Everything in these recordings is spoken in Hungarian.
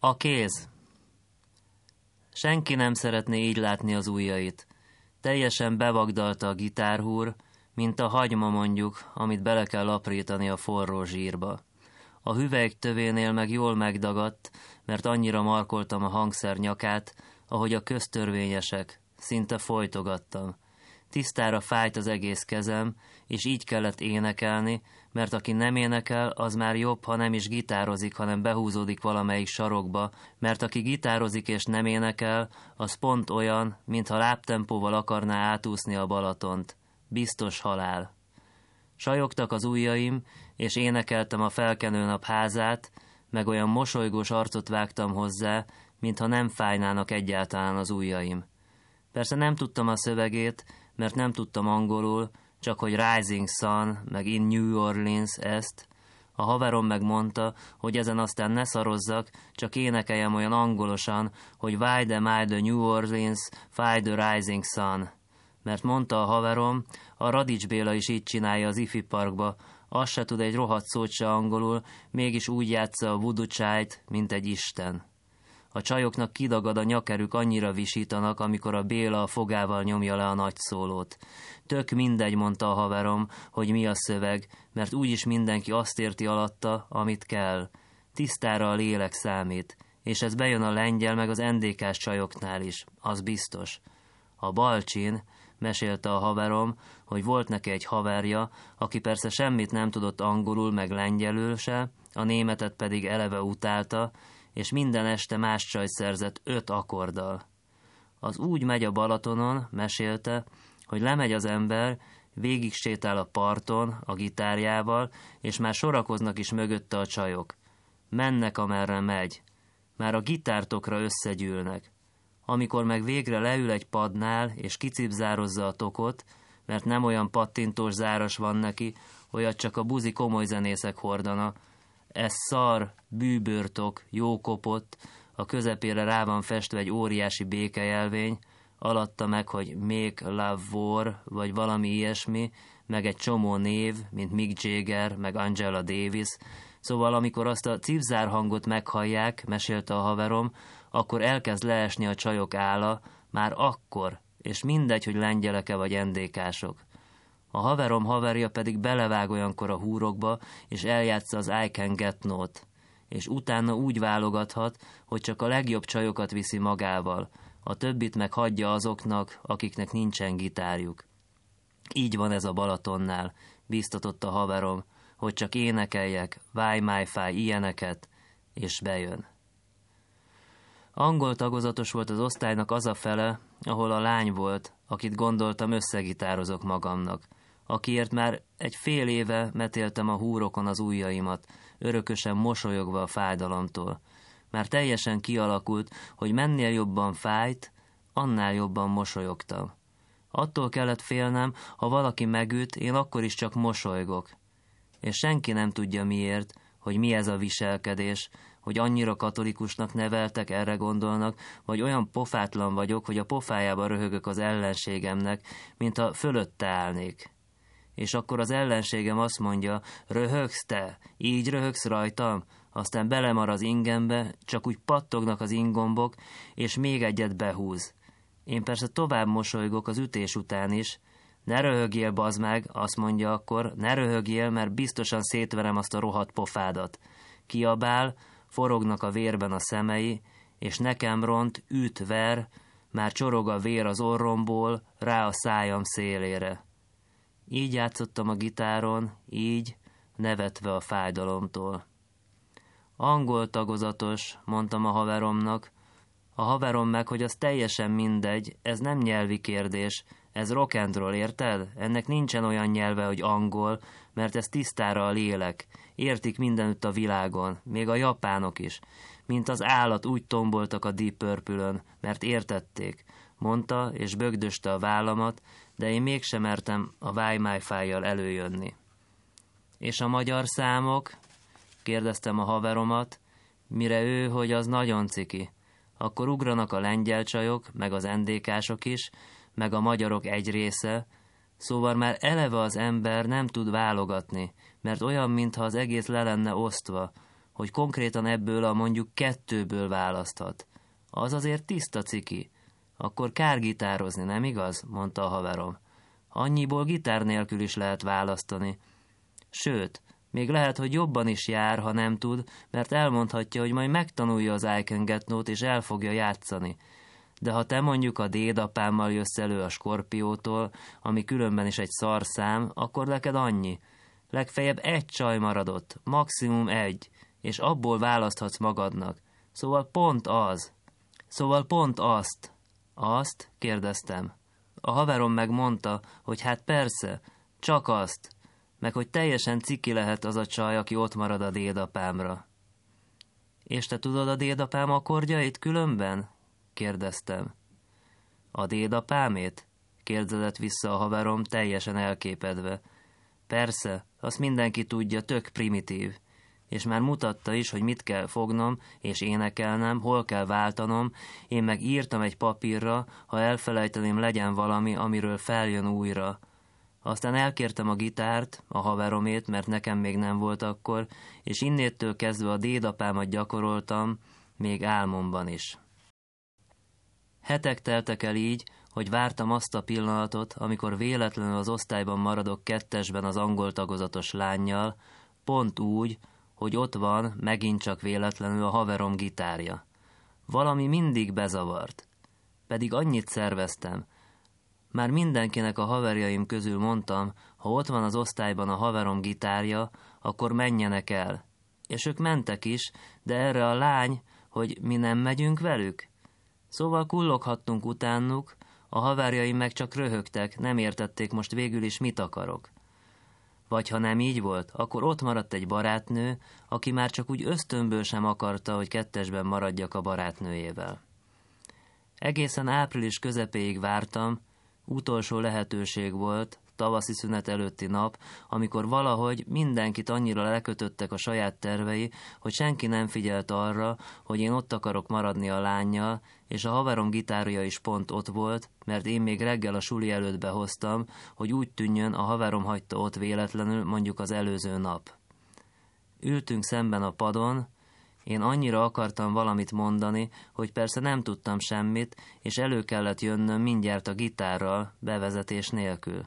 A kéz. Senki nem szeretné így látni az ujjait. Teljesen bevagdalta a gitárhúr, mint a hagyma mondjuk, amit bele kell aprítani a forró zsírba. A hüvelyk tövénél meg jól megdagadt, mert annyira markoltam a hangszer nyakát, ahogy a köztörvényesek, szinte folytogattam. Tisztára fájt az egész kezem, és így kellett énekelni, mert aki nem énekel, az már jobb, ha nem is gitározik, hanem behúzódik valamelyik sarokba, mert aki gitározik és nem énekel, az pont olyan, mintha lábtempóval akarná átúszni a Balatont. Biztos halál. Sajogtak az ujjaim, és énekeltem a felkenőnap házát, meg olyan mosolygós arcot vágtam hozzá, mintha nem fájnának egyáltalán az ujjaim. Persze nem tudtam a szövegét, mert nem tudtam angolul, csak hogy Rising Sun, meg In New Orleans ezt. A haverom megmondta, hogy ezen aztán ne szarozzak, csak énekeljem olyan angolosan, hogy Why am I the New Orleans, Why the Rising Sun. Mert mondta a haverom, a Radics Béla is így csinálja az ifi parkba, azt se tud egy rohadt szót se angolul, mégis úgy játsza a voodoo child, mint egy isten. A csajoknak kidagad a nyakerük, annyira visítanak, amikor a Béla a fogával nyomja le a nagy szólót. Tök mindegy, mondta a haverom, hogy mi a szöveg, mert úgyis mindenki azt érti alatta, amit kell. Tisztára a lélek számít, és ez bejön a lengyel meg az NDK-s csajoknál is, az biztos. A Balcsin, mesélte a haverom, hogy volt neki egy haverja, aki persze semmit nem tudott angolul meg lengyelül se, a németet pedig eleve utálta, és minden este más csajt szerzett 5 akkorddal. Az úgy megy a Balatonon, mesélte, hogy lemegy az ember, végig sétál a parton a gitárjával, és már sorakoznak is mögötte a csajok. Mennek, amerre megy. Már a gitártokra összegyűlnek. Amikor meg végre leül egy padnál, és kicipzározza a tokot, mert nem olyan pattintós záras van neki, olyat csak a buzi komoly zenészek hordana. Ez szar, bűbőrtok, jó kopott, a közepére rá van festve egy óriási békejelvény, alatta meg, hogy Make Love War, vagy valami ilyesmi, meg egy csomó név, mint Mick Jagger, meg Angela Davis. Szóval amikor azt a cipzár hangot meghallják, mesélte a haverom, akkor elkezd leesni a csajok álla, már akkor, és mindegy, hogy lengyeleke vagy NDK-sok. A haverom haverja pedig belevág olyankor a húrokba, és eljátsza az I Can Get No-t, és utána úgy válogathat, hogy csak a legjobb csajokat viszi magával, a többit meg hagyja azoknak, akiknek nincsen gitárjuk. Így van ez a Balatonnál, bíztatott a haverom, hogy csak énekeljek, Why My Fly ilyeneket, és bejön. Angol tagozatos volt az osztálynak az a fele, ahol a lány volt, akit gondoltam összegitározok magamnak, akiért már egy fél éve metéltem a húrokon az ujjaimat, örökösen mosolyogva a fájdalomtól. Már teljesen kialakult, hogy mennél jobban fájt, annál jobban mosolyogtam. Attól kellett félnem, ha valaki megüt, én akkor is csak mosolygok. És senki nem tudja miért, hogy mi ez a viselkedés, hogy annyira katolikusnak neveltek, erre gondolnak, vagy olyan pofátlan vagyok, hogy a pofájába röhögök az ellenségemnek, mintha fölötte állnék. És akkor az ellenségem azt mondja, röhögsz te, így röhögsz rajtam, aztán belemar az ingembe, csak úgy pattognak az ingombok, és még egyet behúz. Én persze tovább mosolygok az ütés után is. Ne röhögjél, bazd meg, azt mondja akkor, ne röhögjél, mert biztosan szétverem azt a rohadt pofádat. Kiabál, forognak a vérben a szemei, és nekem ront, üt, ver, már csorog a vér az orromból, rá a szájam szélére. Így játszottam a gitáron, így, nevetve a fájdalomtól. Angol tagozatos, mondtam a haveromnak. A haverom meg, hogy az teljesen mindegy, ez nem nyelvi kérdés, ez rock and roll, érted? Ennek nincsen olyan nyelve, hogy angol, mert ez tisztára a lélek. Értik mindenütt a világon, még a japánok is. Mint az állat úgy tomboltak a Deep Purple-ön, mert értették. Mondta, és bögdöste a vállamat, de én mégsem mertem a Why My Fly-jal előjönni. És a magyar számok? Kérdeztem a haveromat, mire ő, hogy az nagyon ciki. Akkor ugranak a lengyel csajok, meg az NDK-sok is, meg a magyarok egy része, szóval már eleve az ember nem tud válogatni, mert olyan, mintha az egész le lenne osztva, hogy konkrétan ebből a mondjuk 2-ből választhat. Az azért tiszta ciki. Akkor kár gitározni, nem igaz? Mondta a haverom. Annyiból gitár nélkül is lehet választani. Sőt, még lehet, hogy jobban is jár, ha nem tud, mert elmondhatja, hogy majd megtanulja az I Can Get No-t, és el fogja játszani. De ha te mondjuk a dédapámmal jössz elő a Skorpiótól, ami különben is egy szarszám, akkor neked annyi. Legfeljebb 1 csaj maradott, maximum 1, és abból választhatsz magadnak. Szóval pont azt. Azt? Kérdeztem. A haverom megmondta, hogy hát persze, csak azt, meg hogy teljesen ciki lehet az a csaj, aki ott marad a dédapámra. És te tudod a dédapám akkordjait különben? Kérdeztem. A dédapámét? Kérdezett vissza a haverom, teljesen elképedve. Persze, azt mindenki tudja, tök primitív. És már mutatta is, hogy mit kell fognom, és énekelnem, hol kell váltanom, én meg írtam egy papírra, ha elfelejteném, legyen valami, amiről feljön újra. Aztán elkértem a gitárt, a haveromét, mert nekem még nem volt akkor, és innéttől kezdve a dédapámat gyakoroltam, még álmomban is. Hetek teltek el így, hogy vártam azt a pillanatot, amikor véletlenül az osztályban maradok 2-esben az angol tagozatos lánnyal, pont úgy, hogy ott van, megint csak véletlenül a haverom gitárja. Valami mindig bezavart. Pedig annyit szerveztem. Már mindenkinek a haverjaim közül mondtam, ha ott van az osztályban a haverom gitárja, akkor menjenek el. És ők mentek is, de erre a lány, hogy mi nem megyünk velük. Szóval kulloghattunk utánuk, a haverjaim meg csak röhögtek, nem értették most végül is mit akarok. Vagy ha nem így volt, akkor ott maradt egy barátnő, aki már csak úgy ösztönből sem akarta, hogy 2-esben maradjak a barátnőjével. Egészen április közepéig vártam, utolsó lehetőség volt, tavaszi szünet előtti nap, amikor valahogy mindenkit annyira lekötöttek a saját tervei, hogy senki nem figyelt arra, hogy én ott akarok maradni a lánnyal, és a haverom gitárja is pont ott volt, mert én még reggel a suli előtt behoztam, hogy úgy tűnjön, a haverom hagyta ott véletlenül, mondjuk az előző nap. Ültünk szemben a padon, én annyira akartam valamit mondani, hogy persze nem tudtam semmit, és elő kellett jönnöm mindjárt a gitárral, bevezetés nélkül.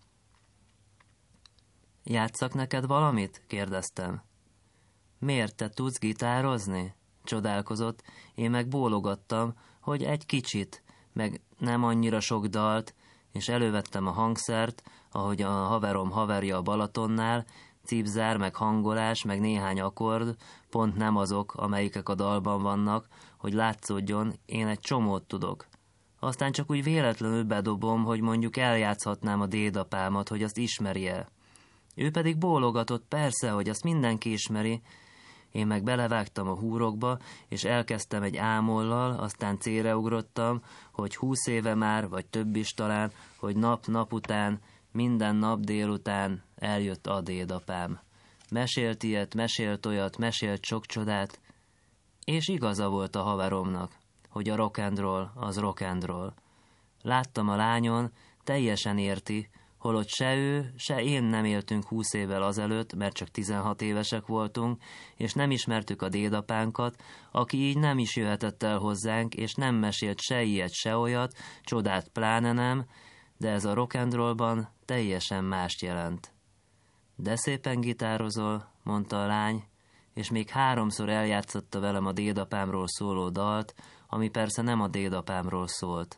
Játsszak neked valamit? Kérdeztem. Miért, te tudsz gitározni? Csodálkozott, én meg bólogattam, hogy egy kicsit, meg nem annyira sok dalt, és elővettem a hangszert, ahogy a haverom haverja a Balatonnál, cipzár, meg hangolás, meg néhány akkord, pont nem azok, amelyikek a dalban vannak, hogy látszódjon, én egy csomót tudok. Aztán csak úgy véletlenül bedobom, hogy mondjuk eljátszhatnám a dédapámat, hogy azt ismerje. Ő pedig bólogatott, persze, hogy azt mindenki ismeri. Én meg belevágtam a húrokba, és elkezdtem egy ámollal, aztán C-re ugrottam, hogy 20 éve már, vagy több is talán, hogy nap után, minden nap délután eljött a dédapám. Mesélt ilyet, mesélt olyat, mesélt sok csodát, és igaza volt a haveromnak, hogy a rock and roll az rock and roll. Láttam a lányon, teljesen érti, holott se ő, se én nem éltünk 20 évvel azelőtt, mert csak 16 évesek voltunk, és nem ismertük a dédapánkat, aki így nem is jöhetett el hozzánk, és nem mesélt se ilyet, se olyat, csodát pláne nem, de ez a rock and rollban teljesen mást jelent. De szépen gitározol, mondta a lány, és még 3-szor eljátszotta velem a dédapámról szóló dalt, ami persze nem a dédapámról szólt.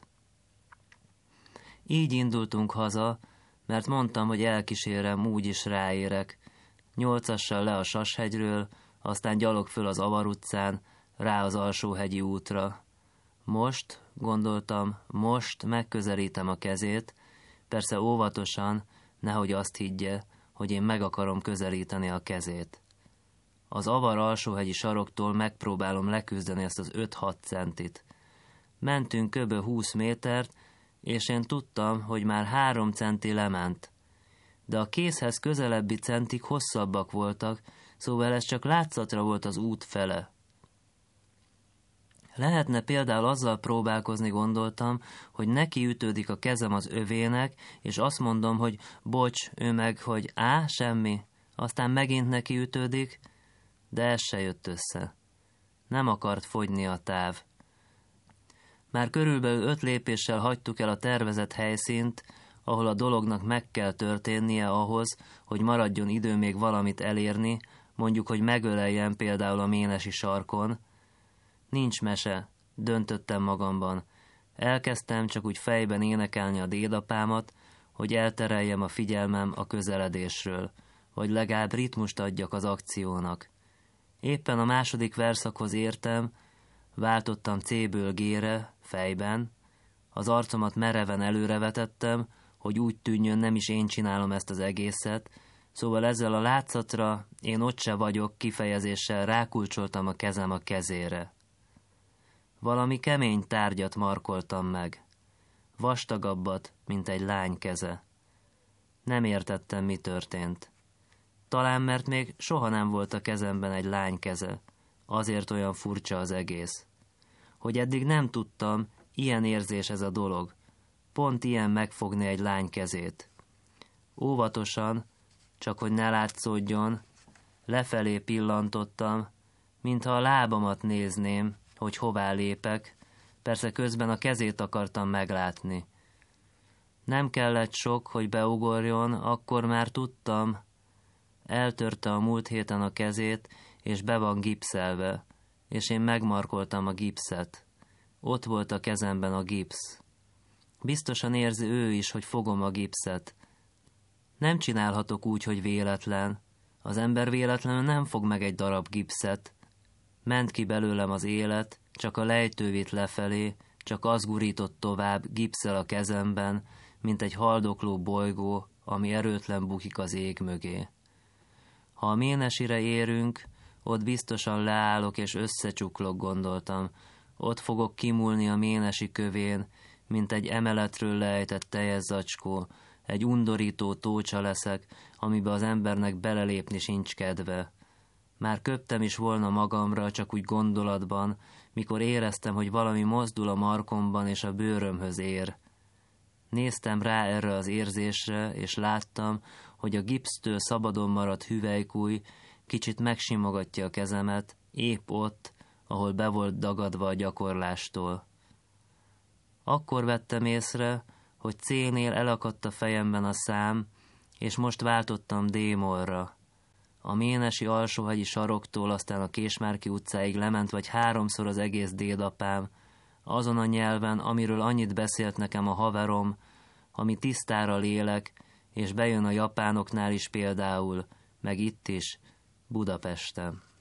Így indultunk haza, mert mondtam, hogy elkísérem, úgyis ráérek. 8-assal le a Sashegyről, aztán gyalog föl az Avar utcán, rá az Alsóhegyi útra. Most, gondoltam, most megközelítem a kezét, persze óvatosan, nehogy azt higgye, hogy én meg akarom közelíteni a kezét. Az Avar alsóhegyi saroktól megpróbálom leküzdeni ezt az 5-6 centit. Mentünk kb. 20 métert, és én tudtam, hogy már 3 centi lement. De a kézhez közelebbi centik hosszabbak voltak, szóval ez csak látszatra volt az út fele. Lehetne például azzal próbálkozni, gondoltam, hogy neki ütődik a kezem az övének, és azt mondom, hogy bocs, ő meg, hogy semmi, aztán megint neki ütődik, de ez se jött össze. Nem akart fogyni a táv. Már körülbelül 5 lépéssel hagytuk el a tervezett helyszínt, ahol a dolognak meg kell történnie ahhoz, hogy maradjon idő még valamit elérni, mondjuk, hogy megöleljen például a ménesi sarkon. Nincs mese, döntöttem magamban. Elkezdtem csak úgy fejben énekelni a dédapámat, hogy eltereljem a figyelmem a közeledésről, vagy legalább ritmust adjak az akciónak. Éppen a második verszakhoz értem, váltottam C-ből G-re, fejben, az arcomat mereven előrevetettem, hogy úgy tűnjön, nem is én csinálom ezt az egészet, szóval ezzel a látszatra én ott se vagyok kifejezéssel rákulcsoltam a kezem a kezére. Valami kemény tárgyat markoltam meg, vastagabbat, mint egy lány keze. Nem értettem, mi történt. Talán mert még soha nem volt a kezemben egy lány keze, azért olyan furcsa az egész. Hogy eddig nem tudtam, ilyen érzés ez a dolog, pont ilyen megfogni egy lány kezét. Óvatosan, csak hogy ne látszódjon, lefelé pillantottam, mintha a lábamat nézném, hogy hová lépek, persze közben a kezét akartam meglátni. Nem kellett sok, hogy beugorjon, akkor már tudtam. Eltörte a múlt héten a kezét, és be van gipszelve, és én megmarkoltam a gipszet. Ott volt a kezemben a gipsz. Biztosan érzi ő is, hogy fogom a gipszet. Nem csinálhatok úgy, hogy véletlen. Az ember véletlenül nem fog meg egy darab gipszet. Ment ki belőlem az élet, csak a lejtő vitt lefelé, csak az gurított tovább, gipszel a kezemben, mint egy haldokló bolygó, ami erőtlen bukik az ég mögé. Ha a Ménesire érünk, ott biztosan leállok és összecsuklok, gondoltam. Ott fogok kimúlni a Ménesi kövén, mint egy emeletről lejtett tejes zacskó, egy undorító tócsa leszek, amibe az embernek belelépni sincs kedve. Már köptem is volna magamra, csak úgy gondolatban, mikor éreztem, hogy valami mozdul a markomban és a bőrömhöz ér. Néztem rá erre az érzésre, és láttam, hogy a gipsztől szabadon maradt hüvelykúj kicsit megsimogatja a kezemet, épp ott, ahol be volt dagadva a gyakorlástól. Akkor vettem észre, hogy C-nél elakadt a fejemben a szám, és most váltottam D-mollra. A Ménesi alsóhegyi saroktól aztán a Késmárki utcáig lement vagy 3-szor az egész dédapám, azon a nyelven, amiről annyit beszélt nekem a haverom, ami tisztára lélek, és bejön a japánoknál is például, meg itt is, Budapesten.